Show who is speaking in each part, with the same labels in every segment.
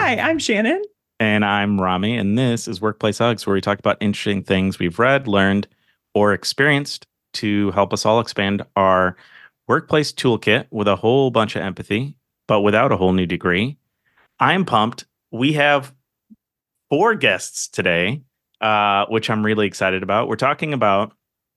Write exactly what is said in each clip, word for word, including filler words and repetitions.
Speaker 1: Hi, I'm Shannon.
Speaker 2: And I'm Rami, and this is Workplace Hugs, where we talk about interesting things we've read, learned, or experienced to help us all expand our workplace toolkit with a whole bunch of empathy, but without a whole new degree. I'm pumped. We have four guests today, uh, which I'm really excited about. We're talking about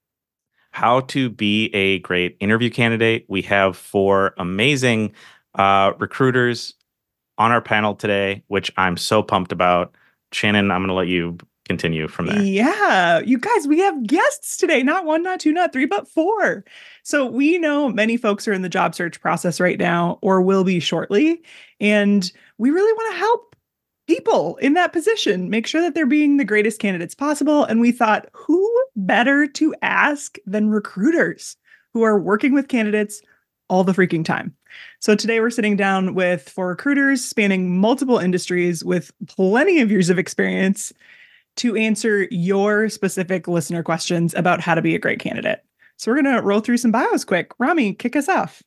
Speaker 2: how to be a great interview candidate. We have four amazing uh, recruiters on our panel today, which I'm so pumped about. Shannon, I'm going to let you continue from there.
Speaker 1: Yeah, you guys, we have guests today. Not one, not two, not three, but four. So we know many folks are in the job search process right now or will be shortly. And we really want to help people in that position make sure that they're being the greatest candidates possible. And we thought, who better to ask than recruiters who are working with candidates all the freaking time? So today we're sitting down with four recruiters spanning multiple industries with plenty of years of experience to answer your specific listener questions about how to be a great candidate. So we're going to roll through some bios quick. Rami, kick us off.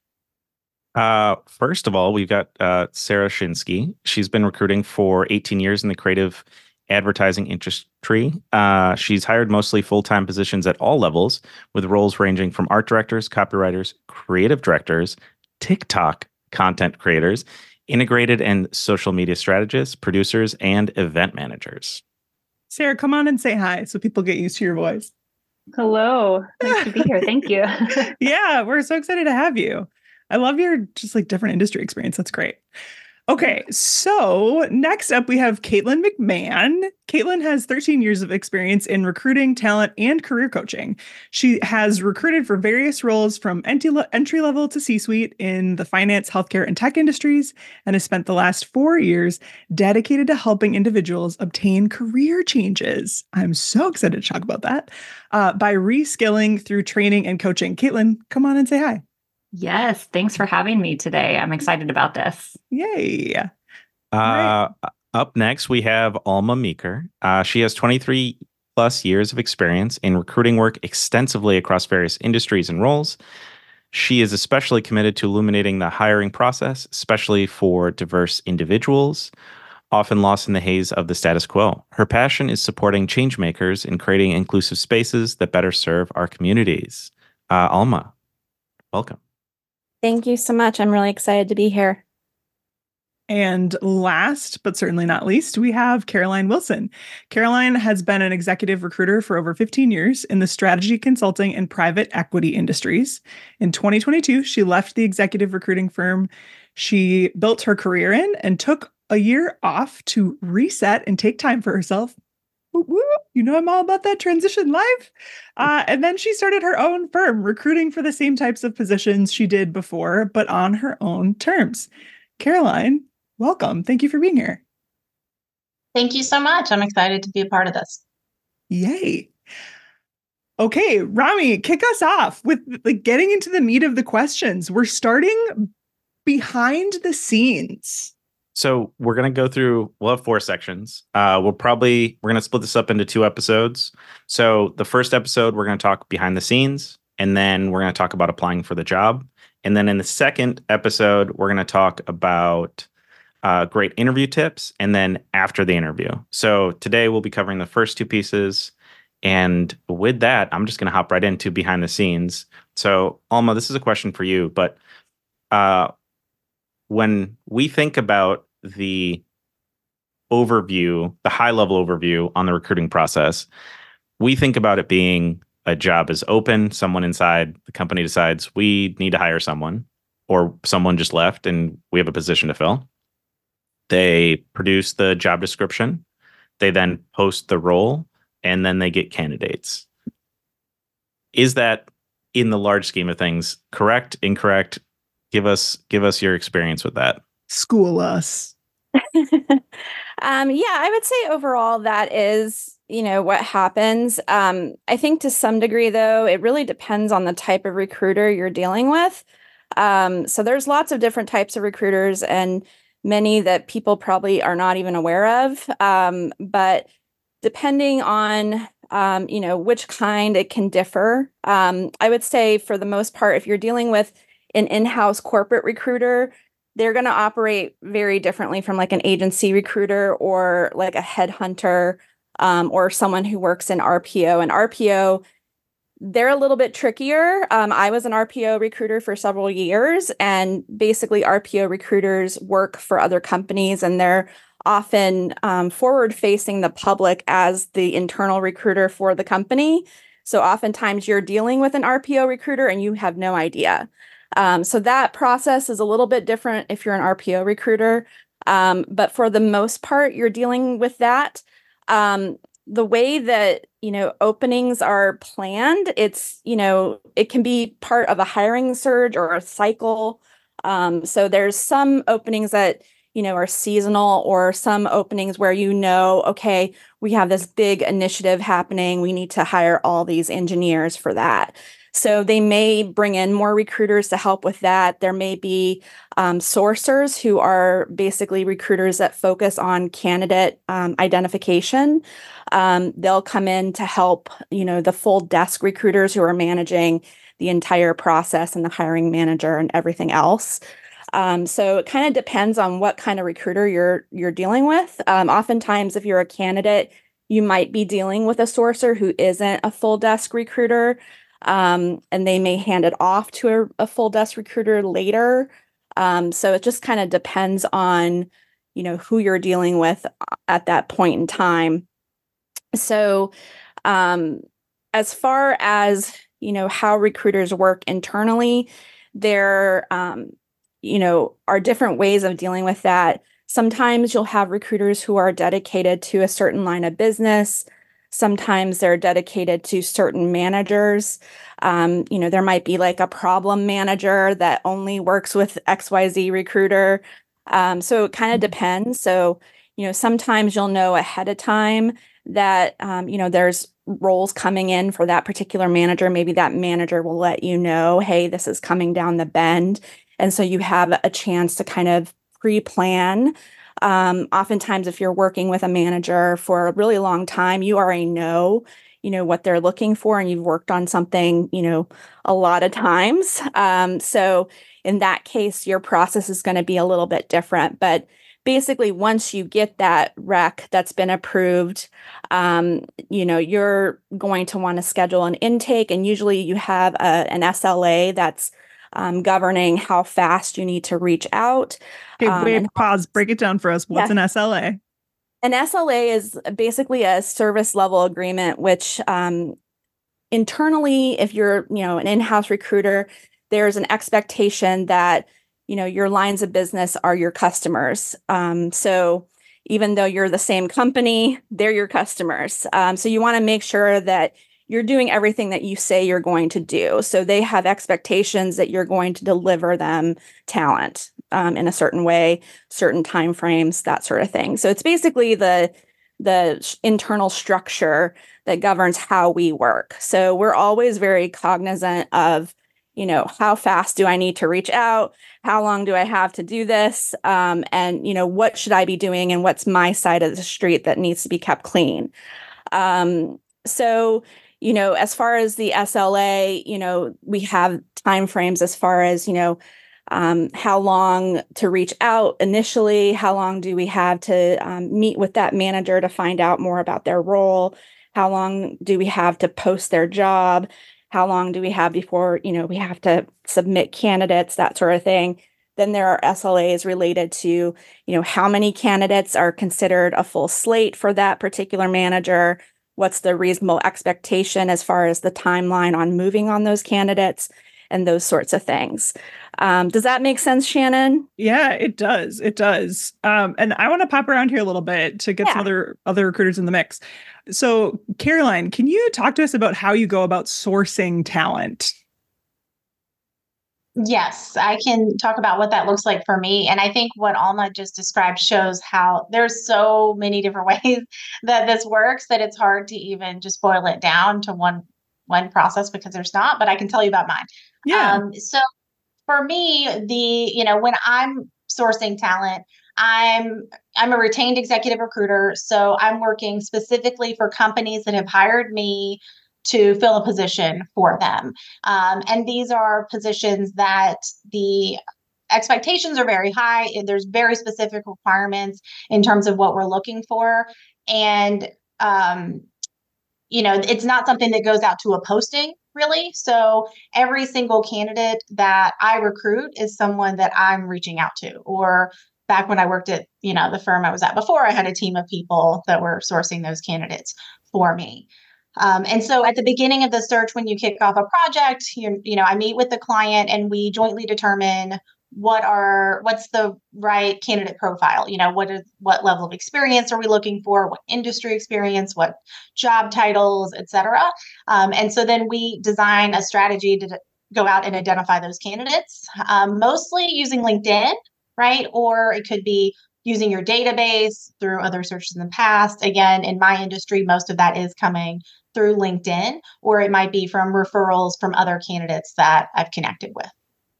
Speaker 2: Uh, first of all, we've got uh, Sarah Shinsky. She's been recruiting for eighteen years in the creative advertising industry. Uh, she's hired mostly full-time positions at all levels, with roles ranging from art directors, copywriters, creative directors, TikTok content creators, integrated and social media strategists, producers, and event managers.
Speaker 1: Sarah, come on and say hi so people get used to your voice.
Speaker 3: Hello. Nice to be here. Thank you.
Speaker 1: Yeah, we're so excited to have you. I love your just like different industry experience. That's great. Okay, so next up we have Caitlin McMahon. Caitlin has thirteen years of experience in recruiting, talent, and career coaching. She has recruited for various roles from entry level to C-suite in the finance, healthcare, and tech industries, and has spent the last four years dedicated to helping individuals obtain career changes. I'm so excited to talk about that uh, by reskilling through training and coaching. Caitlin, come on and say hi.
Speaker 3: Yes, thanks for having me today. I'm excited about this.
Speaker 1: Yay.
Speaker 2: Uh,
Speaker 1: Right.
Speaker 2: Up next, we have Alma Meeker. Uh, she has twenty-three plus years of experience in recruiting work extensively across various industries and roles. She is especially committed to illuminating the hiring process, especially for diverse individuals, often lost in the haze of the status quo. Her passion is supporting change makers and creating inclusive spaces that better serve our communities. Uh, Alma, welcome.
Speaker 4: Thank you so much. I'm really excited to be here.
Speaker 1: And last, but certainly not least, we have Caroline Wilson. Caroline has been an executive recruiter for over fifteen years in the strategy consulting and private equity industries. In twenty twenty-two, she left the executive recruiting firm she built her career in and took a year off to reset and take time for herself. Woo, woo. You know, I'm all about that transition life. Uh, and then she started her own firm, recruiting for the same types of positions she did before, but on her own terms. Caroline, welcome. Thank you for being here.
Speaker 5: Thank you so much. I'm excited to be a part of this.
Speaker 1: Yay. Okay, Rami, kick us off with like getting into the meat of the questions. We're starting behind the scenes.
Speaker 2: So we're going to go through, we'll have four sections. Uh, we'll probably, we're going to split this up into two episodes. So the first episode, we're going to talk behind the scenes, and then we're going to talk about applying for the job. And then in the second episode, we're going to talk about uh, great interview tips, and then after the interview. So today we'll be covering the first two pieces. And with that, I'm just going to hop right into behind the scenes. So Alma, this is a question for you, but uh, when we think about the overview, the high level overview on the recruiting process, we think about it being a job is open. Someone inside the company decides we need to hire someone, or someone just left and we have a position to fill. They produce the job description. They then post the role, and then they get candidates. Is that, in the large scheme of things, correct, incorrect? Give us give us your experience with that.
Speaker 1: School us.
Speaker 4: um, yeah, I would say overall that is, you know, what happens. Um, I think to some degree, though, it really depends on the type of recruiter you're dealing with. Um, so there's lots of different types of recruiters, and many that people probably are not even aware of. Um, but depending on, um, you know, which kind, it can differ. Um, I would say for the most part, if you're dealing with an in-house corporate recruiter, they're going to operate very differently from like an agency recruiter or like a headhunter um, or someone who works in R P O. And R P O, they're a little bit trickier. Um, I was an R P O recruiter for several years, and basically R P O recruiters work for other companies, and they're often um, forward facing the public as the internal recruiter for the company. So oftentimes you're dealing with an R P O recruiter and you have no idea. Um, so that process is a little bit different if you're an R P O recruiter. Um, but for the most part, you're dealing with that. Um, the way that, you know, openings are planned, it's, you know, it can be part of a hiring surge or a cycle. Um, so there's some openings that, you know, are seasonal, or some openings where, you know, okay, we have this big initiative happening. We need to hire all these engineers for that. So they may bring in more recruiters to help with that. There may be um, sourcers who are basically recruiters that focus on candidate um, identification. Um, they'll come in to help, you know, the full desk recruiters who are managing the entire process, and the hiring manager and everything else. Um, so it kind of depends on what kind of recruiter you're you're dealing with. Um, oftentimes, if you're a candidate, you might be dealing with a sourcer who isn't a full desk recruiter. Um, and they may hand it off to a, a full desk recruiter later. Um, so it just kind of depends on, you know, who you're dealing with at that point in time. So um, as far as, you know, how recruiters work internally, there, um, you know, are different ways of dealing with that. Sometimes you'll have recruiters who are dedicated to a certain line of business. Sometimes they're dedicated to certain managers. Um, you know, there might be like a problem manager that only works with X Y Z recruiter. Um, so it kind of depends. So, you know, sometimes you'll know ahead of time that, um, you know, there's roles coming in for that particular manager. Maybe that manager will let you know, hey, this is coming down the bend. And so you have a chance to kind of pre-plan. Um, oftentimes, if you're working with a manager for a really long time, you already know, you know, what they're looking for, and you've worked on something, you know, a lot of times. Um, so in that case, your process is going to be a little bit different. But basically, once you get that rec that's been approved, um, you know, you're going to want to schedule an intake, and usually you have a, an S L A that's Um, governing how fast you need to reach out.
Speaker 1: Okay,
Speaker 4: Um,
Speaker 1: wait,
Speaker 4: and
Speaker 1: pause, break it down for us. What's
Speaker 4: Yeah.
Speaker 1: an S L A?
Speaker 4: An S L A is basically a service level agreement, which um, internally, if you're, you know, an in-house recruiter, there's an expectation that, you know, your lines of business are your customers. Um, so even though you're the same company, they're your customers. Um, so you want to make sure that you're doing everything that you say you're going to do. So they have expectations that you're going to deliver them talent um, in a certain way, certain timeframes, that sort of thing. So it's basically the the sh- internal structure that governs how we work. So we're always very cognizant of, you know, how fast do I need to reach out? How long do I have to do this? Um, and, you know, what should I be doing? And what's my side of the street that needs to be kept clean? Um, so, you know, as far as the S L A, you know, we have timeframes as far as, you know, um, how long to reach out initially, how long do we have to um, meet with that manager to find out more about their role, how long do we have to post their job, how long do we have before, you know, we have to submit candidates, that sort of thing. Then there are S L As related to, you know, how many candidates are considered a full slate for that particular manager. What's the reasonable expectation as far as the timeline on moving on those candidates and those sorts of things. Um, does that make sense, Shannon?
Speaker 1: Yeah, it does. It does. Um, and I want to pop around here a little bit to get
Speaker 4: Yeah.
Speaker 1: some other other recruiters in the mix. So, Caroline, can you talk to us about how you go about sourcing talent?
Speaker 5: Yes, I can talk about what that looks like for me. And I think what Alma just described shows how there's so many different ways that this works that it's hard to even just boil it down to one one process, because there's not, but I can tell you about mine.
Speaker 1: Yeah.
Speaker 5: Um, so for me, the, you know, when I'm sourcing talent, I'm I'm a retained executive recruiter, so I'm working specifically for companies that have hired me to fill a position for them. Um, and these are positions that the expectations are very high. There's very specific requirements in terms of what we're looking for. And, um, you know, it's not something that goes out to a posting really. So every single candidate that I recruit is someone that I'm reaching out to. Or back when I worked at, you know, the firm I was at before, I had a team of people that were sourcing those candidates for me. Um, and so at the beginning of the search, when you kick off a project, you, you know, I meet with the client and we jointly determine what are what's the right candidate profile. You know, what is what level of experience are we looking for? What industry experience? What job titles, et cetera. Um, and so then we design a strategy to d- go out and identify those candidates, um, mostly using LinkedIn, right? Or it could be using your database through other searches in the past. Again, in my industry, most of that is coming through LinkedIn, or it might be from referrals from other candidates that I've connected with.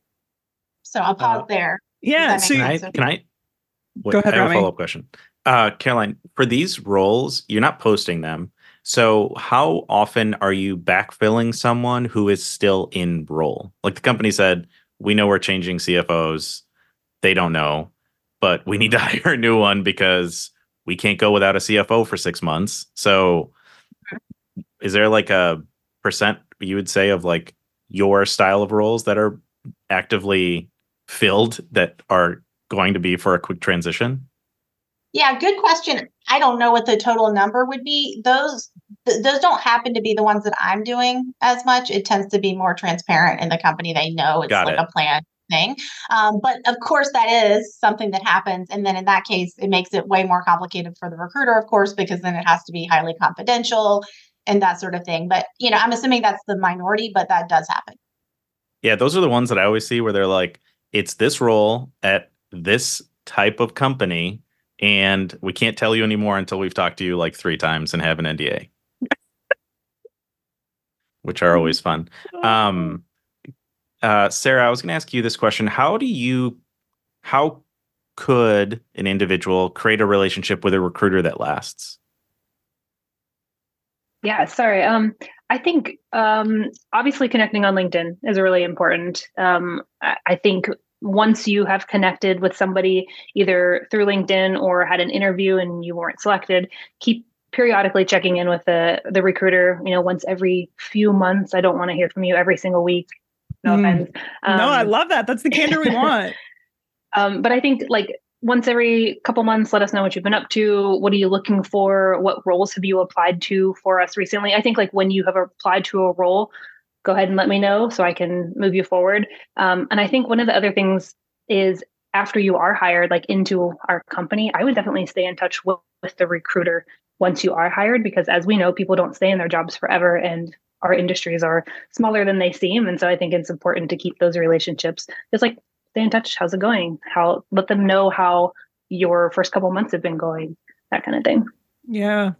Speaker 5: So I'll pause
Speaker 2: Uh,
Speaker 5: there.
Speaker 1: Yeah. So
Speaker 2: Can I,
Speaker 5: sense?
Speaker 2: can I, wait,
Speaker 1: Go ahead,
Speaker 2: I have
Speaker 1: Rami.
Speaker 2: a follow-up question. Uh, Caroline, for these roles, you're not posting them. So how often are you backfilling someone who is still in role? Like the company said, we know we're changing C F Os. They don't know, but we need to hire a new one because we can't go without a C F O for six months. So is there like a percent you would say of like your style of roles that are actively filled that are going to be for a quick transition?
Speaker 5: Yeah, good question. I don't know what the total number would be. Those th- those don't happen to be the ones that I'm doing as much. It tends to be more transparent in the company. They know it's
Speaker 2: Got
Speaker 5: like
Speaker 2: it.
Speaker 5: a planned thing. Um, but of course, that is something that happens. And then in that case, it makes it way more complicated for the recruiter, of course, because then it has to be highly confidential and that sort of thing. But, you know, I'm assuming that's the minority, but that does happen.
Speaker 2: Yeah, those are the ones that I always see where they're like, it's this role at this type of company, and we can't tell you anymore until we've talked to you like three times and have an N D A, which are always fun. Um, uh, Sarah, I was going to ask you this question. How do you, how could an individual create a relationship with a recruiter that lasts?
Speaker 6: Yeah, sorry. Um, I think um, obviously connecting on LinkedIn is really important. Um, I, I think once you have connected with somebody either through LinkedIn or had an interview and you weren't selected, keep periodically checking in with the the recruiter. You know, once every few months. I don't want to hear from you every single week. No
Speaker 1: Mm.
Speaker 6: offense. Um,
Speaker 1: no, I love that. That's the candor we want.
Speaker 6: um, but I think like once every couple months, let us know what you've been up to. What are you looking for? What roles have you applied to for us recently? I think like when you have applied to a role, go ahead and let me know so I can move you forward. Um, and I think one of the other things is after you are hired, like into our company, I would definitely stay in touch with, with the recruiter once you are hired, because as we know, people don't stay in their jobs forever and our industries are smaller than they seem. And so I think it's important to keep those relationships just like stay in touch. How's it going? How, let them know how your first couple months have been going, that kind of thing.
Speaker 1: Yeah.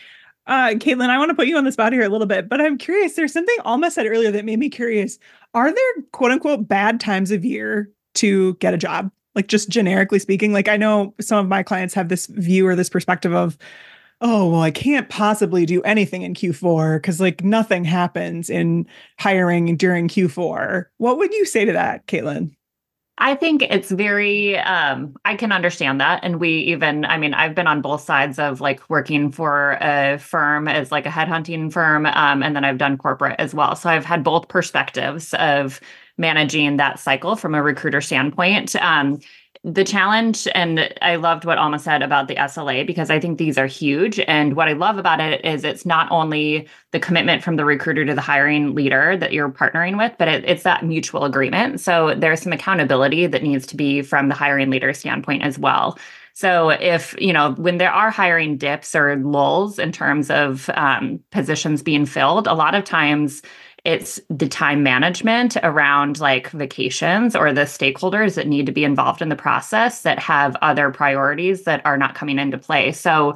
Speaker 1: Uh, Caitlin, I want to put you on the spot here a little bit, but I'm curious. There's something Alma said earlier that made me curious. Are there quote unquote bad times of year to get a job? Like just generically speaking, like I know some of my clients have this view or this perspective of, oh, well, I can't possibly do anything in Q four because like nothing happens in hiring during Q four. What would you say to that, Caitlin?
Speaker 3: I think it's very, um, I can understand that. And we even, I mean, I've been on both sides of like working for a firm as like a headhunting firm. Um, and then I've done corporate as well. So I've had both perspectives of managing that cycle from a recruiter standpoint. Um, the challenge, and I loved what Alma said about the S L A, because I think these are huge. And what I love about it is it's not only the commitment from the recruiter to the hiring leader that you're partnering with, but it, it's that mutual agreement. So there's some accountability that needs to be from the hiring leader standpoint as well. So if, you know, when there are hiring dips or lulls in terms of um, positions being filled, a lot of times it's the time management around like vacations or the stakeholders that need to be involved in the process that have other priorities that are not coming into play. So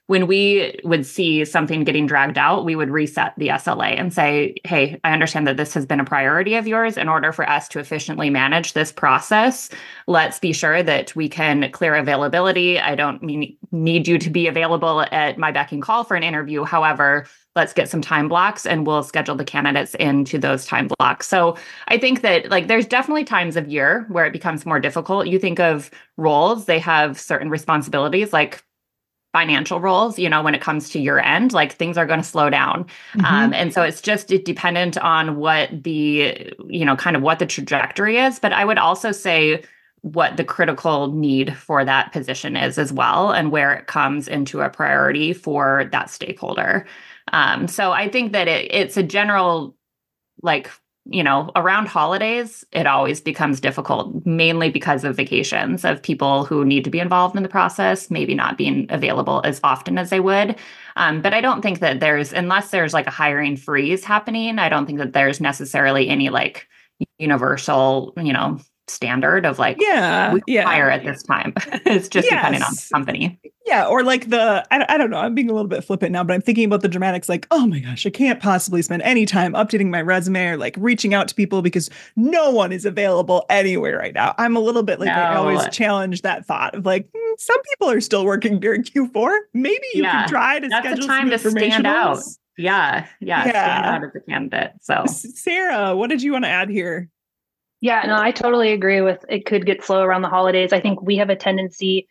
Speaker 3: when we would see something getting dragged out, we would reset the S L A and say, hey, I understand that this has been a priority of yours. In order for us to efficiently manage this process, let's be sure that we can clear availability. I don't mean, need you to be available at my beck and call for an interview. However, let's get some time blocks and we'll schedule the candidates into those time blocks. So I think that like there's definitely times of year where it becomes more difficult. You think of roles, they have certain responsibilities like financial roles, you know, when it comes to year end, like things are going to slow down. Mm-hmm. Um, and so it's just dependent on what the, you know, kind of what the trajectory is. But I would also say what the critical need for that position is as well, and where it comes into a priority for that stakeholder. Um, so I think that it, it's a general, like, you know, around holidays, it always becomes difficult, mainly because of vacations of people who need to be involved in the process, maybe not being available as often as they would. Um, but I don't think that there's, unless there's like a hiring freeze happening, I don't think that there's necessarily any like universal, you know, standard of like,
Speaker 1: yeah,
Speaker 3: we
Speaker 1: yeah.
Speaker 3: hire at this time. It's just
Speaker 1: yes.
Speaker 3: depending on the company.
Speaker 1: Yeah. Or like the, I, I don't know, I'm being a little bit flippant now, but I'm thinking about the dramatics like, oh my gosh, I can't possibly spend any time updating my resume or like reaching out to people because no one is available anywhere right now. I'm a little bit like, no. I always challenge that thought of like, mm, some people are still working during Q four. Maybe you yeah. can try to
Speaker 3: That's
Speaker 1: schedule
Speaker 3: the time
Speaker 1: some
Speaker 3: to stand out. Yeah, yeah.
Speaker 1: Yeah.
Speaker 3: Stand out as a candidate. So
Speaker 1: Sarah, what did you want to add here?
Speaker 6: Yeah, no, I totally agree with it could get slow around the holidays. I think we have a tendency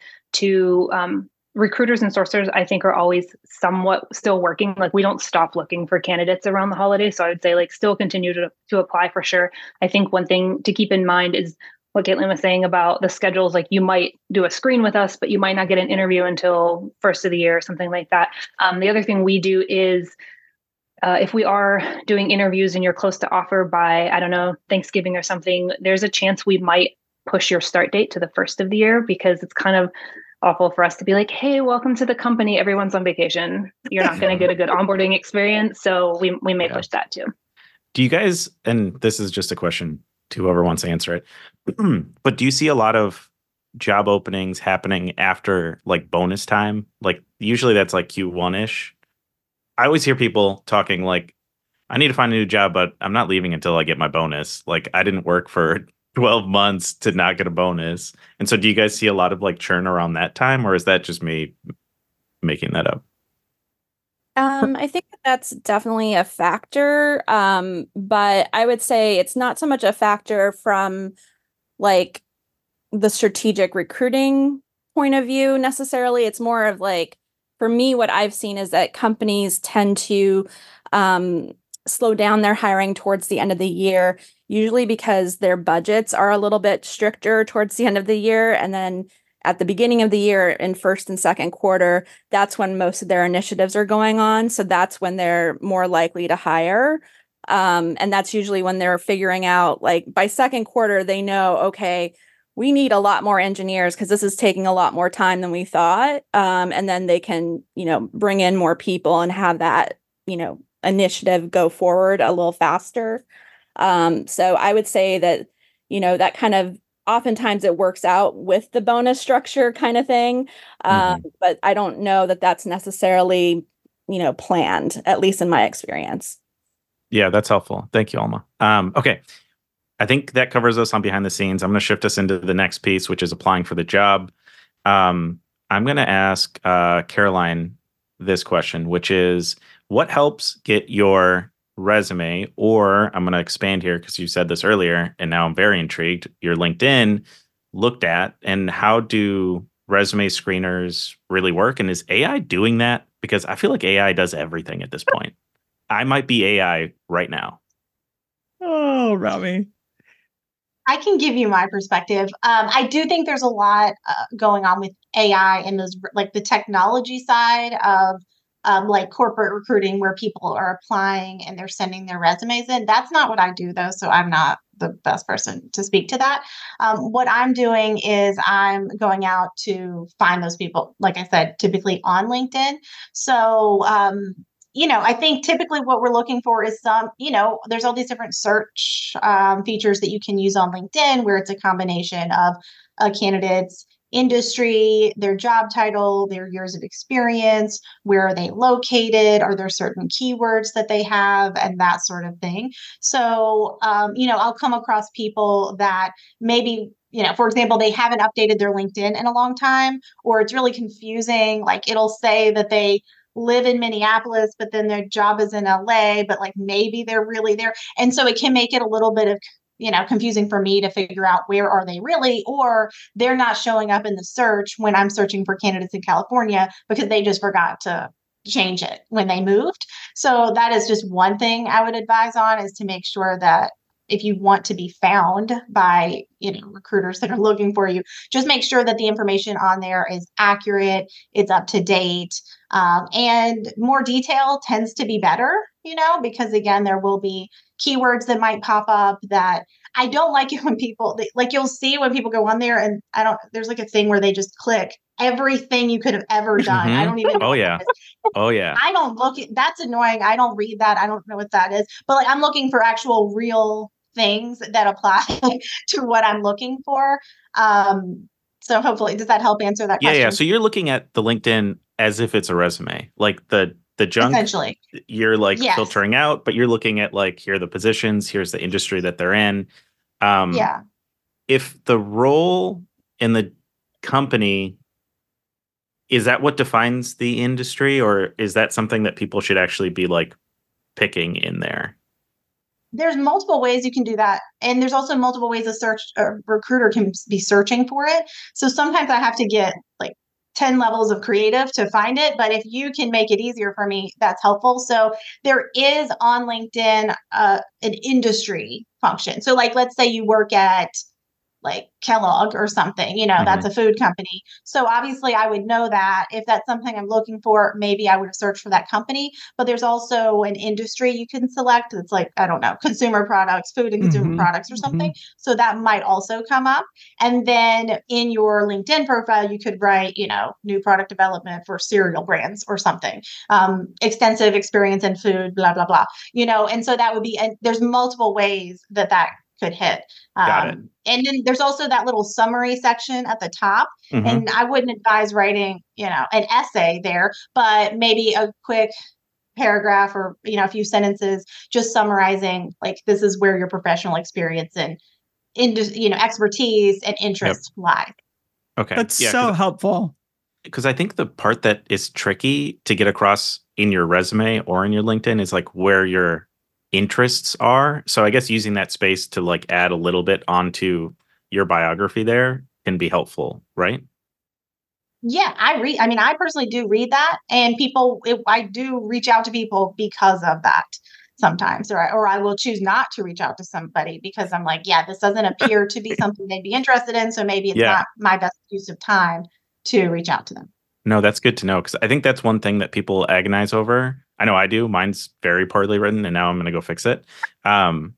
Speaker 6: to um, recruiters and sourcers, I think, are always somewhat still working. Like we don't stop looking for candidates around the holidays. So I would say like still continue to, to apply for sure. I think one thing to keep in mind is what Caitlin was saying about the schedules. Like you might do a screen with us, but you might not get an interview until first of the year or something like that. Um, the other thing we do is Uh, if we are doing interviews and you're close to offer by, I don't know, Thanksgiving or something, there's a chance we might push your start date to the first of the year because it's kind of awful for us to be like, hey, welcome to the company. Everyone's on vacation. You're not going to get a good onboarding experience. So we we may yeah. push that too.
Speaker 2: Do you guys, and this is just a question to whoever wants to answer it, but do you see a lot of job openings happening after like bonus time? Like usually that's like Q one-ish. I always hear people talking like, I need to find a new job, but I'm not leaving until I get my bonus. Like I didn't work for twelve months to not get a bonus. And so do you guys see a lot of like churn around that time, or is that just me making that up?
Speaker 4: Um, I think that's definitely a factor. Um, but I would say it's not so much a factor from like the strategic recruiting point of view necessarily. It's more of like, for me, what I've seen is that companies tend to um, slow down their hiring towards the end of the year, usually because their budgets are a little bit stricter towards the end of the year. And then at the beginning of the year in first and second quarter, that's when most of their initiatives are going on. So that's when they're more likely to hire. Um, and that's usually when they're figuring out, like by second quarter, they know, okay, we need a lot more engineers because this is taking a lot more time than we thought. Um, and then they can, you know, bring in more people and have that, you know, initiative go forward a little faster. Um, so I would say that, you know, that kind of oftentimes it works out with the bonus structure kind of thing. Um, mm-hmm. But I don't know that that's necessarily, you know, planned, at least in my experience.
Speaker 2: Yeah, that's helpful. Thank you, Alma. Um, okay. I think that covers us on behind the scenes. I'm going to shift us into the next piece, which is applying for the job. Um, I'm going to ask uh, Caroline this question, which is, what helps get your resume, or I'm going to expand here because you said this earlier, and now I'm very intrigued, your LinkedIn looked at, and how do resume screeners really work? And is A I doing that? Because I feel like A I does everything at this point. I might be A I right now.
Speaker 1: Oh, Rami.
Speaker 5: I can give you my perspective. Um, I do think there's a lot uh, going on with A I and those like the technology side of um, like corporate recruiting where people are applying and they're sending their resumes in. That's not what I do though, so I'm not the best person to speak to that. Um, what I'm doing is I'm going out to find those people, like I said, typically on LinkedIn. So um, you know, I think typically what we're looking for is some, you know, there's all these different search um, features that you can use on LinkedIn where it's a combination of uh, candidates industry, their job title, their years of experience, where are they located, are there certain keywords that they have, and that sort of thing. So, um, you know, I'll come across people that maybe, you know, for example, they haven't updated their LinkedIn in a long time, or it's really confusing. Like it'll say that they live in Minneapolis, but then their job is in L A, but like maybe they're really there. And so it can make it a little bit of, you know, confusing for me to figure out where are they really, or they're not showing up in the search when I'm searching for candidates in California because they just forgot to change it when they moved. So that is just one thing I would advise on, is to make sure that if you want to be found by, you know, recruiters that are looking for you, just make sure that the information on there is accurate, it's up to date, um, and more detail tends to be better, you know, because again, there will be keywords that might pop up that I don't like it when people, they, like you'll see when people go on there and I don't, there's like a thing where they just click everything you could have ever done.
Speaker 2: Mm-hmm.
Speaker 5: I don't even know.
Speaker 2: Oh, yeah. Oh, yeah.
Speaker 5: I don't look at, that's annoying. I don't read that. I don't know what that is, but like I'm looking for actual real things that apply to what I'm looking for. Um, so hopefully, does that help answer that
Speaker 2: yeah,
Speaker 5: question?
Speaker 2: Yeah. So you're looking at the LinkedIn as if it's a resume, like the the junk.
Speaker 5: Essentially,
Speaker 2: you're like
Speaker 5: yes.
Speaker 2: filtering out, but you're looking at like, here are the positions, here's the industry that they're in. Um,
Speaker 5: yeah.
Speaker 2: If the role in the company, is that what defines the industry, or is that something that people should actually be like picking in there?
Speaker 5: There's multiple ways you can do that. And there's also multiple ways a search a recruiter can be searching for it. So sometimes I have to get like ten levels of creative to find it. But if you can make it easier for me, that's helpful. So there is on LinkedIn uh, an industry function. So like, let's say you work at like Kellogg or something, you know, mm-hmm. that's a food company. So obviously I would know that if that's something I'm looking for, maybe I would have searched for that company. But there's also an industry you can select. It's like, I don't know, consumer products, food and consumer mm-hmm. products or something. Mm-hmm. So that might also come up. And then in your LinkedIn profile, you could write, you know, new product development for cereal brands or something, um, extensive experience in food, blah, blah, blah, you know, and so that would be, and there's multiple ways that that could hit. Um,
Speaker 2: Got it.
Speaker 5: And then there's also that little summary section at the top. Mm-hmm. And I wouldn't advise writing, you know, an essay there, but maybe a quick paragraph or, you know, a few sentences, just summarizing, like, this is where your professional experience and, in, you know, expertise and interest yep. lie.
Speaker 2: Okay.
Speaker 1: That's yeah, so helpful.
Speaker 2: Because I think the part that is tricky to get across in your resume or in your LinkedIn is like where your interests are. So I guess using that space to like add a little bit onto your biography there can be helpful, right?
Speaker 5: Yeah, I read. I mean, I personally do read that, and people, it, I do reach out to people because of that sometimes, or I, or I will choose not to reach out to somebody because I'm like, yeah, this doesn't appear to be something they'd be interested in, so maybe it's yeah. not my best use of time to reach out to them.
Speaker 2: No, that's good to know, because I think that's one thing that people agonize over. I know I do. Mine's very poorly written, and now I'm going to go fix it. Um,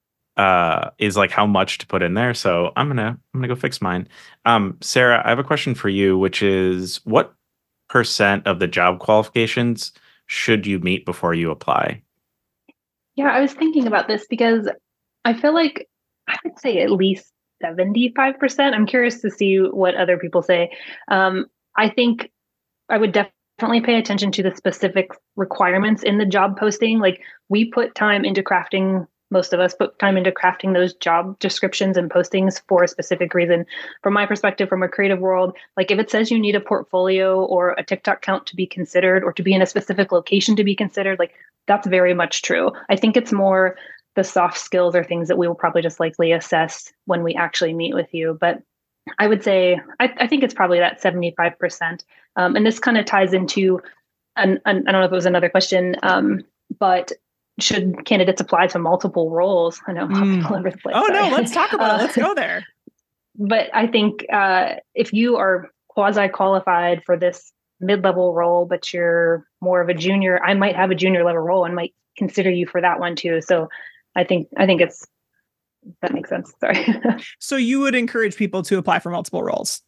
Speaker 2: uh, is like how much to put in there. So I'm gonna I'm gonna go fix mine. Um, Sarah, I have a question for you, which is, what percent of the job qualifications should you meet before you apply?
Speaker 6: Yeah, I was thinking about this because I feel like I would say at least seventy-five percent. I'm curious to see what other people say. Um, I think I would definitely Definitely pay attention to the specific requirements in the job posting. Like, we put time into crafting, most of us put time into crafting those job descriptions and postings for a specific reason. From my perspective, from a creative world, like if it says you need a portfolio or a TikTok count to be considered, or to be in a specific location to be considered, like that's very much true. I think it's more the soft skills or things that we will probably just likely assess when we actually meet with you. But I would say, I, I think it's probably that seventy-five percent. Um, and this kind of ties into, an, an, I don't know if it was another question, um, but should candidates apply to multiple roles? I know I'm mm. all over the place.
Speaker 1: Oh,
Speaker 6: sorry.
Speaker 1: no, let's talk about uh, it. Let's go there.
Speaker 6: But I think uh, if you are quasi-qualified for this mid-level role, but you're more of a junior, I might have a junior level role and might consider you for that one too. So I think, I think it's, that makes sense. Sorry.
Speaker 1: So you would encourage people to apply for multiple roles?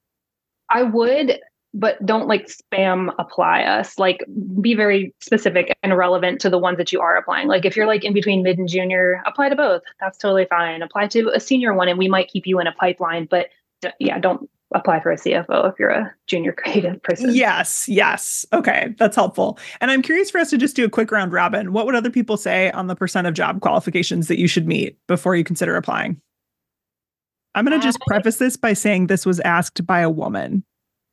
Speaker 6: I would, but don't like spam apply us. Like, be very specific and relevant to the ones that you are applying. Like, if you're like in between mid and junior, apply to both. That's totally fine. Apply to a senior one and we might keep you in a pipeline, but d- yeah, don't, apply for a C F O if you're a junior creative person.
Speaker 1: Yes, yes. Okay, that's helpful. And I'm curious for us to just do a quick round robin. What would other people say on the percent of job qualifications that you should meet before you consider applying? I'm going to just preface this by saying this was asked by a woman.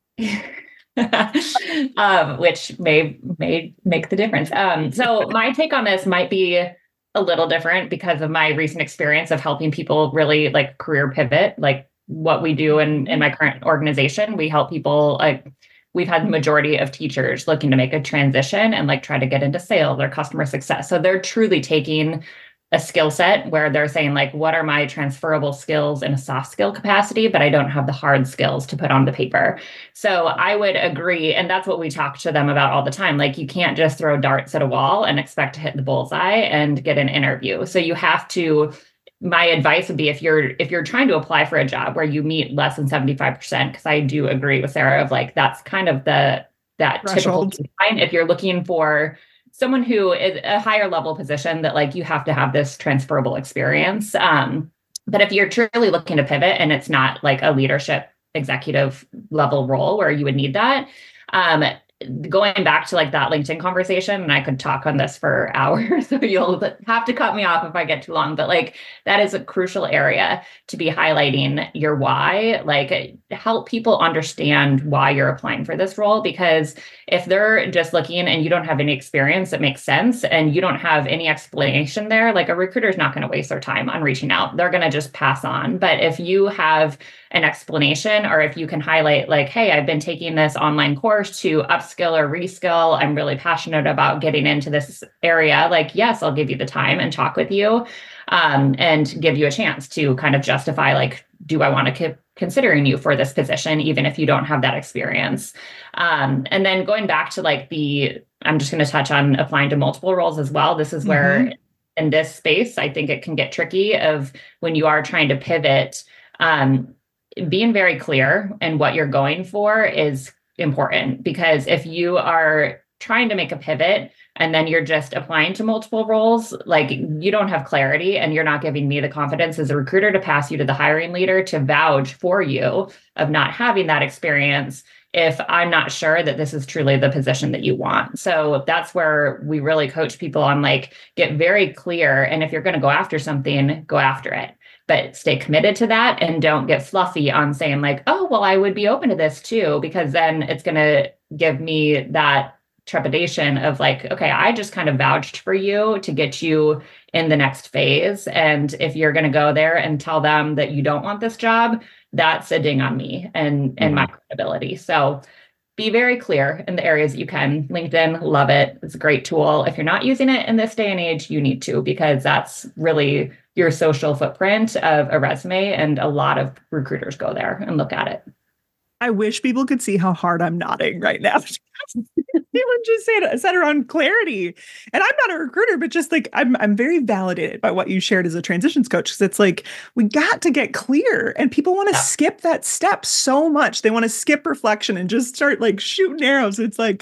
Speaker 3: um, which may may make the difference. Um, so my take on this might be a little different because of my recent experience of helping people really like career pivot, like what we do in, in my current organization. We help people, like we've had the majority of teachers looking to make a transition and like try to get into sales or customer success. So they're truly taking a skill set where they're saying like, what are my transferable skills in a soft skill capacity, but I don't have the hard skills to put on the paper. So I would agree. And that's what we talk to them about all the time. Like you can't just throw darts at a wall and expect to hit the bullseye and get an interview. So you have to, my advice would be if you're, if you're trying to apply for a job where you meet less than seventy-five percent, because I do agree with Sarah of like, that's kind of the, that
Speaker 1: Threshold.
Speaker 3: typical baseline. If you're looking for someone who is a higher level position that like you have to have this transferable experience. Um, but if you're truly looking to pivot and it's not like a leadership executive level role where you would need that, um, going back to like that LinkedIn conversation, and I could talk on this for hours, so you'll have to cut me off if I get too long, but like that is a crucial area to be highlighting your why, like help people understand why you're applying for this role. Because if they're just looking and you don't have any experience that makes sense and you don't have any explanation there, like a recruiter is not going to waste their time on reaching out. They're going to just pass on. But if you have an explanation, or if you can highlight like, hey, I've been taking this online course to upskill or reskill, I'm really passionate about getting into this area. Like, yes, I'll give you the time and talk with you um, and give you a chance to kind of justify, like, do I want to keep considering you for this position, even if you don't have that experience? Um, and then going back to like the, I'm just going to touch on applying to multiple roles as well. This is where mm-hmm. in this space, I think it can get tricky of when you are trying to pivot, um, being very clear and what you're going for is important, because if you are trying to make a pivot and then you're just applying to multiple roles, like you don't have clarity and you're not giving me the confidence as a recruiter to pass you to the hiring leader to vouch for you of not having that experience if I'm not sure that this is truly the position that you want. So that's where we really coach people on like, get very clear. And if you're going to go after something, go after it. But stay committed to that and don't get fluffy on saying like, oh, well, I would be open to this too, because then it's going to give me that trepidation of like, okay, I just kind of vouched for you to get you in the next phase. And if you're going to go there and tell them that you don't want this job, that's a ding on me and, and mm-hmm. my credibility. So be very clear in the areas that you can. LinkedIn, love it. It's a great tool. If you're not using it in this day and age, you need to, because that's really your social footprint of a resume. And a lot of recruiters go there and look at it.
Speaker 1: I wish people could see how hard I'm nodding right now. People just said, said around clarity. And I'm not a recruiter, but just like, I'm, I'm very validated by what you shared as a transitions coach. Cause it's like, we got to get clear, and people want to yeah. skip that step so much. They want to skip reflection and just start like shooting arrows. It's like,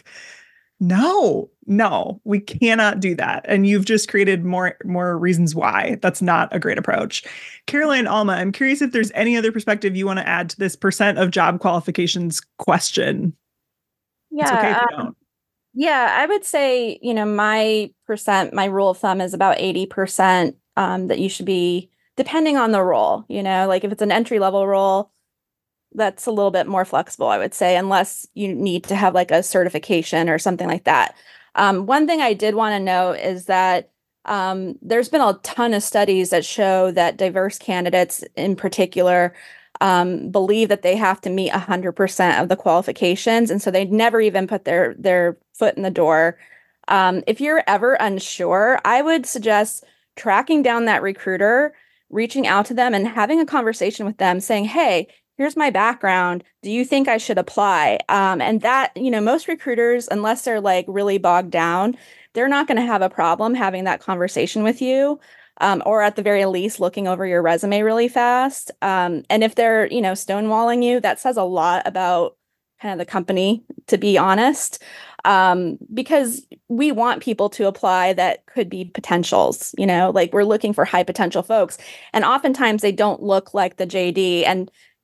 Speaker 1: no, no, we cannot do that. And you've just created more, more reasons why that's not a great approach. Caroline, Alma, I'm curious if there's any other perspective you want to add to this percent of job qualifications question.
Speaker 4: Yeah.
Speaker 1: It's okay if you
Speaker 4: um,
Speaker 1: don't.
Speaker 4: Yeah, I would say, you know, my percent, my rule of thumb is about eighty percent um, that you should be, depending on the role, you know, like if it's an entry level role, that's a little bit more flexible, I would say, unless you need to have like a certification or something like that. Um, one thing I did want to note is that um, there's been a ton of studies that show that diverse candidates in particular um, believe that they have to meet one hundred percent of the qualifications. And so they never even put their, their foot in the door. Um, if you're ever unsure, I would suggest tracking down that recruiter, reaching out to them and having a conversation with them saying, hey, here's my background. Do you think I should apply? Um, and that, you know, most recruiters, unless they're like really bogged down, they're not going to have a problem having that conversation with you, um, or at the very least looking over your resume really fast. Um, and if they're, you know, stonewalling you, that says a lot about kind of the company, to be honest, um, because we want people to apply that could be potentials, you know, like we're looking for high potential folks. And oftentimes they don't look like the J D. And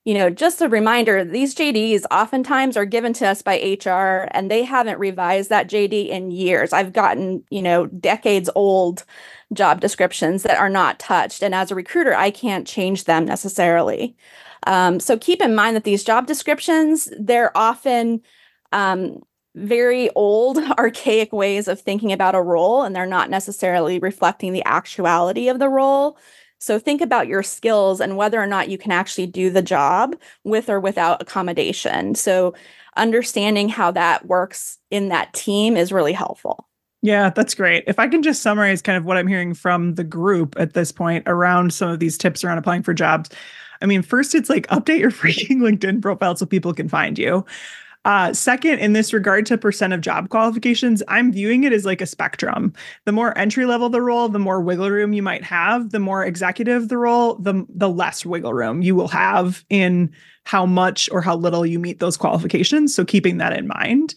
Speaker 4: you know, just a reminder, these J Ds oftentimes are given to us by H R and they haven't revised that J D in years. I've gotten, you know, decades old job descriptions that are not touched. And as a recruiter, I can't change them necessarily. Um, so keep in mind that these job descriptions, they're often um, very old, archaic ways of thinking about a role, and they're not necessarily reflecting the actuality of the role. So think about your skills and whether or not you can actually do the job with or without accommodation. So understanding how that works in that team is really helpful.
Speaker 1: Yeah, that's great. If I can just summarize kind of what I'm hearing from the group at this point around some of these tips around applying for jobs. I mean, first, it's like update your freaking LinkedIn profile so people can find you. Uh, second, in this regard to percent of job qualifications, I'm viewing it as like a spectrum. The more entry level the role, the more wiggle room you might have. The more executive the role, the, the less wiggle room you will have in how much or how little you meet those qualifications. So keeping that in mind.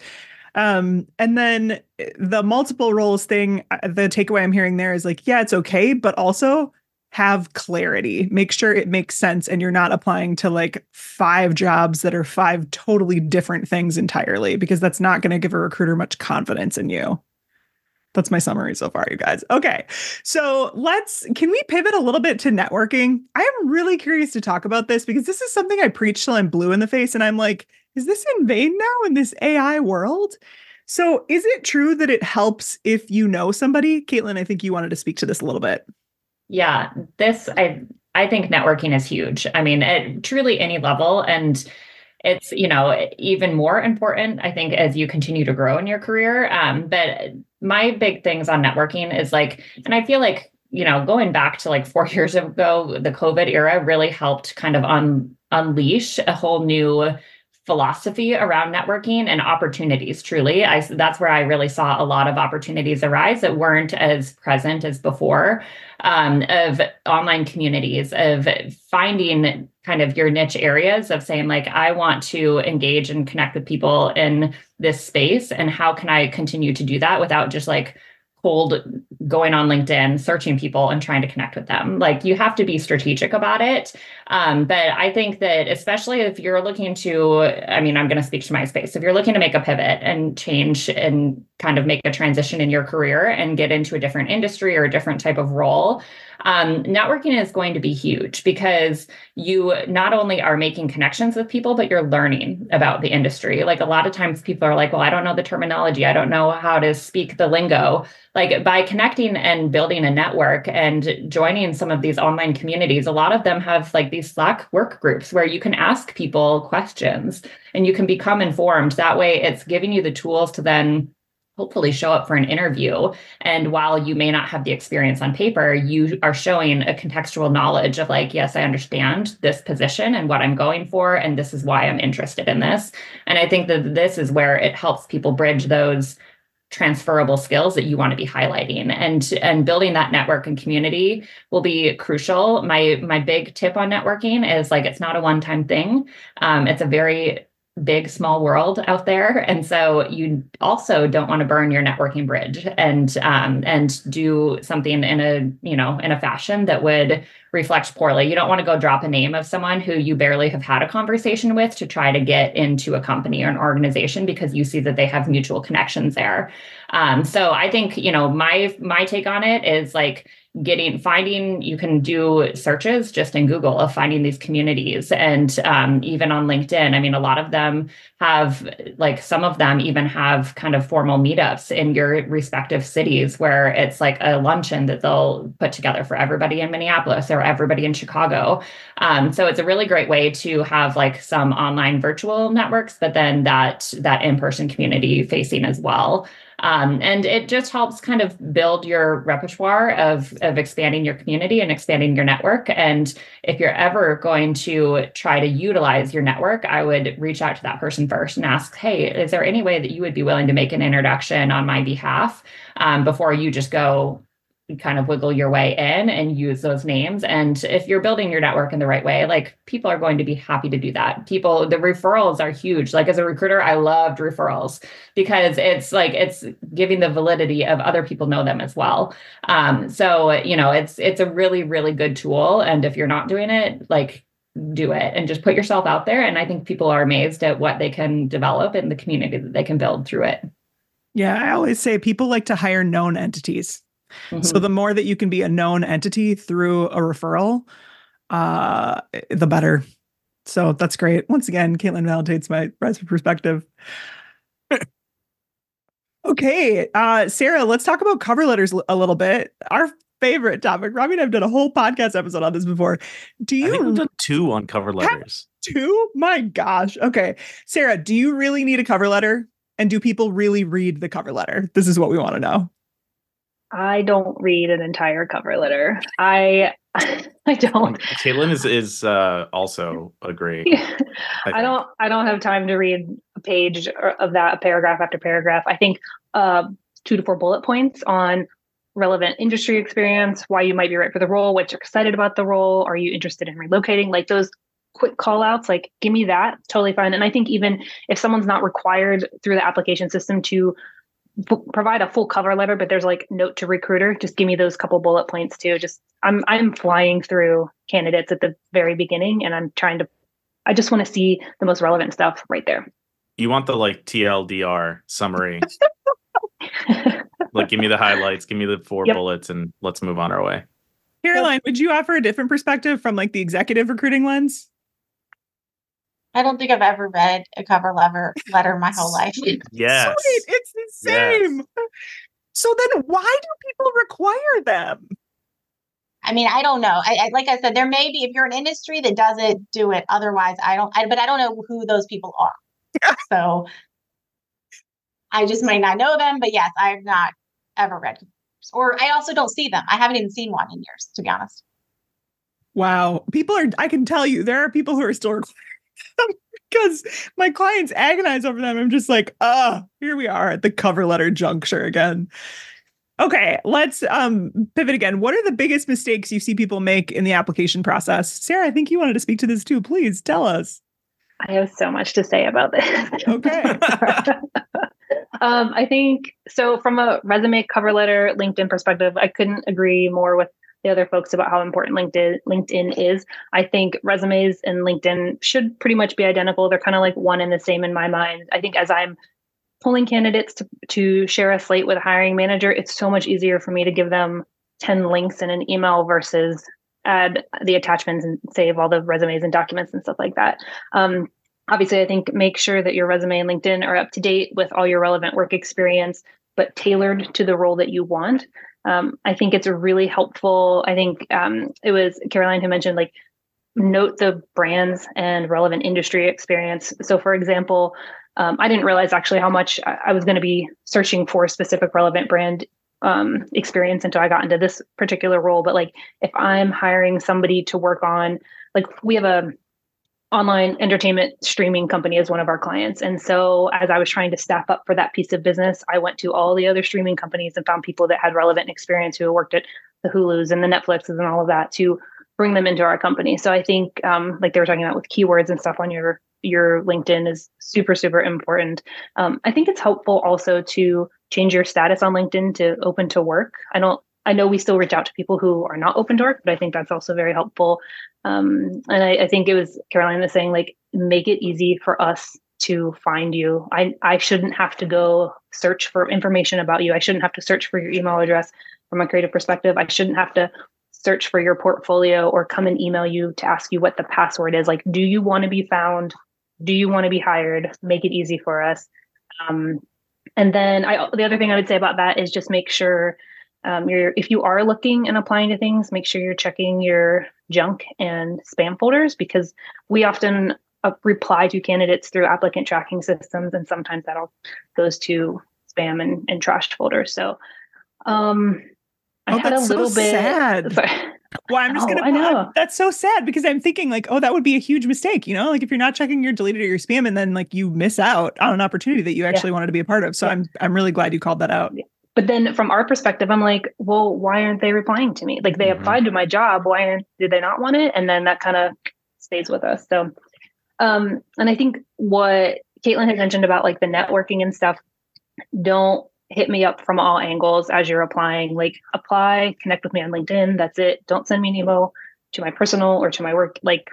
Speaker 1: Um, and then the multiple roles thing, the takeaway I'm hearing there is like, yeah, it's okay, but also have clarity. Make sure it makes sense and you're not applying to like five jobs that are five totally different things entirely, because that's not going to give a recruiter much confidence in you. That's my summary so far, you guys. Okay. So let's, can we pivot a little bit to networking? I am really curious to talk about this because this is something I preach till I'm blue in the face. And I'm like, is this in vain now in this A I world? So is it true that it helps if you know somebody? Caitlin, I think you wanted to speak to this a little bit.
Speaker 3: Yeah, this, I, I think networking is huge. I mean, at truly any level. And it's, you know, even more important, I think, as you continue to grow in your career. Um, but my big things on networking is like, and I feel like, you know, going back to like four years ago, the COVID era really helped kind of un, unleash a whole new philosophy around networking and opportunities. Truly, I, that's where I really saw a lot of opportunities arise that weren't as present as before, um, of online communities, of finding kind of your niche areas of saying like, I want to engage and connect with people in this space. And how can I continue to do that without just like cold going on LinkedIn, searching people and trying to connect with them? Like, you have to be strategic about it. Um, but I think that especially if you're looking to, I mean, I'm going to speak to my space. If you're looking to make a pivot and change and kind of make a transition in your career and get into a different industry or a different type of role, um, networking is going to be huge because you not only are making connections with people, but you're learning about the industry. Like, a lot of times people are like, well, I don't know the terminology. I don't know how to speak the lingo. Like, by connecting and building a network and joining some of these online communities, a lot of them have like these Slack work groups where you can ask people questions and you can become informed. That way it's giving you the tools to then hopefully show up for an interview. And while you may not have the experience on paper, you are showing a contextual knowledge of like, yes, I understand this position and what I'm going for, and this is why I'm interested in this. And I think that this is where it helps people bridge those transferable skills that you want to be highlighting, and and building that network and community will be crucial. My my big tip on networking is like, it's not a one-time thing. Um, it's a very big, small world out there. And so you also don't want to burn your networking bridge and um, and do something in a, you know, in a fashion that would reflect poorly. You don't want to go drop a name of someone who you barely have had a conversation with to try to get into a company or an organization because you see that they have mutual connections there. Um, so I think, you know, my my take on it is like, getting, finding, you can do searches just in Google of finding these communities, and um, even on LinkedIn. I mean, a lot of them have, like, some of them even have kind of formal meetups in your respective cities where it's like a luncheon that they'll put together for everybody in Minneapolis or everybody in Chicago. Um, so it's a really great way to have like some online virtual networks, but then that that in-person community facing as well. Um, and it just helps kind of build your repertoire of, of expanding your community and expanding your network. And if you're ever going to try to utilize your network, I would reach out to that person first and ask, hey, is there any way that you would be willing to make an introduction on my behalf, um, before you just go kind of wiggle your way in and use those names. And if you're building your network in the right way, like, people are going to be happy to do that. People, the referrals are huge. Like, as a recruiter, I loved referrals because it's like, it's giving the validity of other people know them as well. Um, so, you know, it's, it's a really, really good tool. And if you're not doing it, like, do it and just put yourself out there. And I think people are amazed at what they can develop and the community that they can build through it.
Speaker 1: Yeah, I always say people like to hire known entities.
Speaker 3: Mm-hmm.
Speaker 1: So the more that you can be a known entity through a referral, uh, the better. So that's great. Once again, Caitlin validates my perspective. Okay, uh, Sarah, let's talk about cover letters a little bit. Our favorite topic. Robbie and I've done a whole podcast episode on this before. Do you
Speaker 2: I think we've done two on cover letters?
Speaker 1: Two? My gosh. Okay, Sarah, do you really need a cover letter? And do people really read the cover letter? This is what we want to know.
Speaker 6: I don't read an entire cover letter. I I don't.
Speaker 2: Caitlin is is uh, also agreeing.
Speaker 6: Yeah. I, I don't. I don't have time to read a page of that, paragraph after paragraph. I think uh, two to four bullet points on relevant industry experience, why you might be right for the role, what you're excited about the role, are you interested in relocating? Like those quick call outs, like give me that, totally fine. And I think even if someone's not required through the application system to p- provide a full cover letter, but there's like note to recruiter, just give me those couple bullet points too. Just I'm I'm flying through candidates at the very beginning, and I'm trying to. I just want to see the most relevant stuff right there.
Speaker 2: You want the like T L D R summary. Like, give me the highlights, give me the four yep. bullets, and let's move on our way.
Speaker 1: Caroline, would you offer a different perspective from like the executive recruiting lens?
Speaker 5: I don't think I've ever read a cover letter letter my whole life.
Speaker 2: Yes.
Speaker 1: Sweet. It's the same. Yes. So then why do people require them?
Speaker 5: I mean, I don't know. I, I like I said, there may be, if you're an industry that does it, do it. Otherwise, I don't, I, but I don't know who those people are. So I just might not know them, but yes, I've not ever read, or I also don't see them. I haven't even seen one in years, to be honest.
Speaker 1: Wow. People are, I can tell you, there are people who are still requiring them because my clients agonize over them. I'm just like, ah, uh, here we are at the cover letter juncture again. Okay, let's um, pivot again. What are the biggest mistakes you see people make in the application process? Sarah, I think you wanted to speak to this too. Please tell us.
Speaker 6: I have so much to say about this.
Speaker 1: Okay.
Speaker 6: um, I think, so from a resume, cover letter, LinkedIn perspective, I couldn't agree more with the other folks about how important LinkedIn LinkedIn is. I think resumes and LinkedIn should pretty much be identical. They're kind of like one and the same in my mind. I think as I'm pulling candidates to, to share a slate with a hiring manager, it's so much easier for me to give them ten links in an email versus add the attachments and save all the resumes and documents and stuff like that. Um, obviously, I think make sure that your resume and LinkedIn are up to date with all your relevant work experience, but tailored to the role that you want. Um, I think it's really helpful. I think um, it was Caroline who mentioned, like, note the brands and relevant industry experience. So for example, um, I didn't realize actually how much I was going to be searching for a specific relevant brand um, experience until I got into this particular role. But like, if I'm hiring somebody to work on, like, we have a online entertainment streaming company as one of our clients. And so as I was trying to staff up for that piece of business, I went to all the other streaming companies and found people that had relevant experience who worked at the Hulus and the Netflixes and all of that to bring them into our company. So I think um, like they were talking about with keywords and stuff on your your LinkedIn is super, super important. Um, I think it's helpful also to change your status on LinkedIn to open to work. I don't, I know we still reach out to people who are not open to work, but I think that's also very helpful. Um, and I, I think it was Caroline was saying, like, make it easy for us to find you. I, I shouldn't have to go search for information about you. I shouldn't have to search for your email address from a creative perspective. I shouldn't have to search for your portfolio or come and email you to ask you what the password is. Like, do you want to be found? Do you want to be hired? Make it easy for us. Um, and then I, the other thing I would say about that is just make sure um, you're, if you are looking and applying to things, make sure you're checking your junk and spam folders, because we often uh, reply to candidates through applicant tracking systems. And sometimes that all goes to spam and, and trashed folders. So um, I
Speaker 1: oh,
Speaker 6: had a little
Speaker 1: so
Speaker 6: bit
Speaker 1: sad.
Speaker 6: Sorry.
Speaker 1: Well, I'm just
Speaker 6: I know,
Speaker 1: gonna.
Speaker 6: I know.
Speaker 1: That's so sad, because I'm thinking like, oh, that would be a huge mistake. You know, like if you're not checking your deleted or your spam, and then like you miss out on an opportunity that you actually yeah. wanted to be a part of. So yeah. I'm I'm really glad you called that out.
Speaker 6: But then from our perspective, I'm like, well, why aren't they replying to me? Like, they mm-hmm. applied to my job. Why aren't, did they not want it? And then that kind of stays with us. So, um, and I think what Caitlin had mentioned about like the networking and stuff, don't hit me up from all angles as you're applying. Like, apply, connect with me on LinkedIn. That's it. Don't send me an email to my personal or to my work. Like,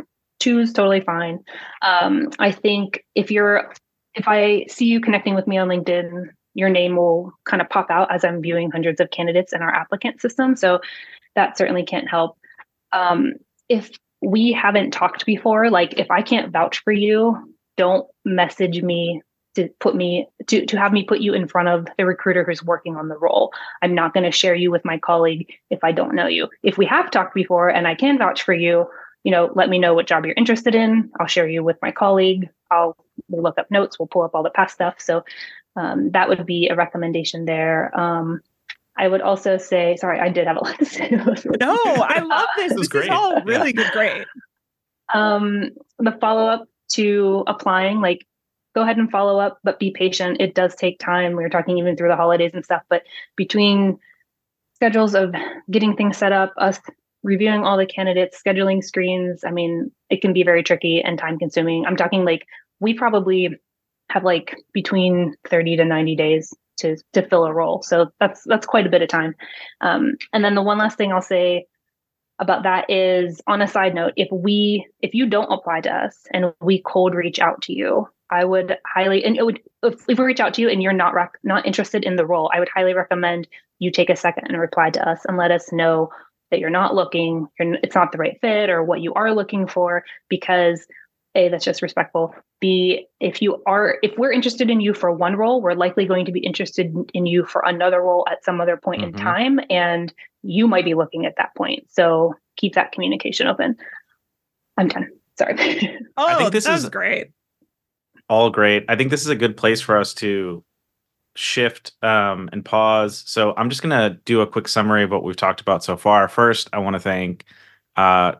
Speaker 6: two is totally fine. Um, I think if you're, if I see you connecting with me on LinkedIn, your name will kind of pop out as I'm viewing hundreds of candidates in our applicant system. So that certainly can't help. Um, if we haven't talked before, like if I can't vouch for you, don't message me to put me to, to have me put you in front of the recruiter who's working on the role. I'm not going to share you with my colleague if I don't know you. If we have talked before and I can vouch for you, you know, let me know what job you're interested in. I'll share you with my colleague. I'll we'll look up notes. We'll pull up all the past stuff. So um, that would be a recommendation there. Um, I would also say, sorry, I did have a lot to say.
Speaker 1: No, I love this.
Speaker 2: This is
Speaker 1: This
Speaker 2: great.
Speaker 1: is all really
Speaker 2: Yeah.
Speaker 1: good, great.
Speaker 6: Um, the follow-up to applying, like go ahead and follow up, but be patient. It does take time. We were talking even through the holidays and stuff, but between schedules of getting things set up, us reviewing all the candidates, scheduling screens, I mean, it can be very tricky and time consuming. I'm talking like, we probably have like between thirty to ninety days to, to fill a role. So that's, that's quite a bit of time. Um, and then the one last thing I'll say about that is, on a side note, if we, if you don't apply to us and we cold reach out to you, I would highly, and it would, if, if we reach out to you and you're not rec- not interested in the role, I would highly recommend you take a second and reply to us and let us know that you're not looking, you're, it's not the right fit or what you are looking for, because A, that's just respectful. B, if you are, if we're interested in you for one role, we're likely going to be interested in you for another role at some other point
Speaker 2: Mm-hmm.
Speaker 6: in time. And you might be looking at that point. So keep that communication open. I'm done. Sorry.
Speaker 1: Oh,
Speaker 2: I think this
Speaker 1: that
Speaker 2: is
Speaker 1: was great.
Speaker 2: all great. I think this is a good place for us to shift um, and pause. So I'm just going to do a quick summary of what we've talked about so far. First, I want to thank uh,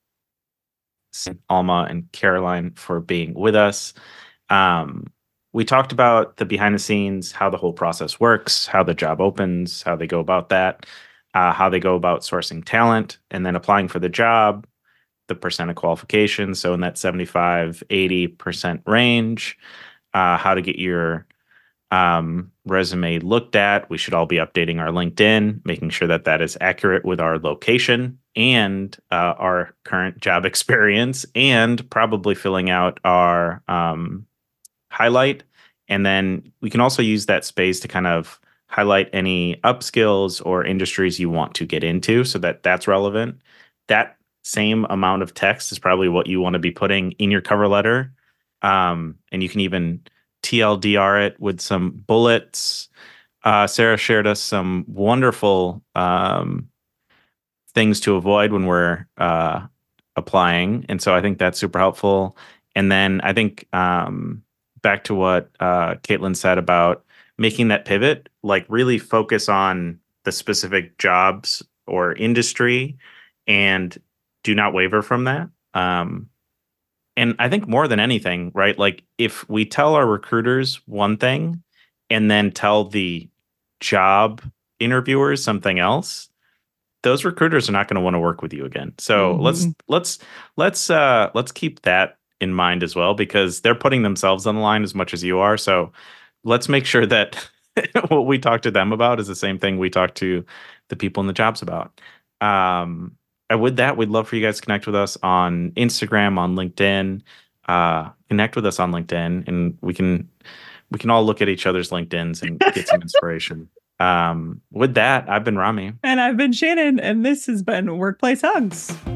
Speaker 2: Alma and Caroline for being with us. Um, we talked about the behind the scenes, how the whole process works, how the job opens, how they go about that, uh, how they go about sourcing talent, and then applying for the job, the percent of qualification. So in that seventy-five, eighty percent range, uh, how to get your um, resume looked at. We should all be updating our LinkedIn, making sure that that is accurate with our location and uh, our current job experience, and probably filling out our um, highlight. And then we can also use that space to kind of highlight any upskills or industries you want to get into so that that's relevant. That same amount of text is probably what you want to be putting in your cover letter. Um, and you can even T L D R it with some bullets. Uh, Sarah shared us some wonderful um, things to avoid when we're uh, applying. And so I think that's super helpful. And then I think um, back to what uh, Caitlin said about making that pivot, like really focus on the specific jobs or industry and do not waver from that. Um, and I think more than anything, right? Like if we tell our recruiters one thing and then tell the job interviewers something else, those recruiters are not going to want to work with you again. So
Speaker 1: Mm-hmm.
Speaker 2: let's let's let's uh, let's keep that in mind as well, because they're putting themselves on the line as much as you are. So let's make sure that what we talk to them about is the same thing we talk to the people in the jobs about. Um, and with that, we'd love for you guys to connect with us on Instagram, on LinkedIn. Uh, connect with us on LinkedIn, and we can we can all look at each other's LinkedIns and get some inspiration. Um, with that, I've been Rami.
Speaker 1: And I've been Shannon, and this has been Workplace Hugs.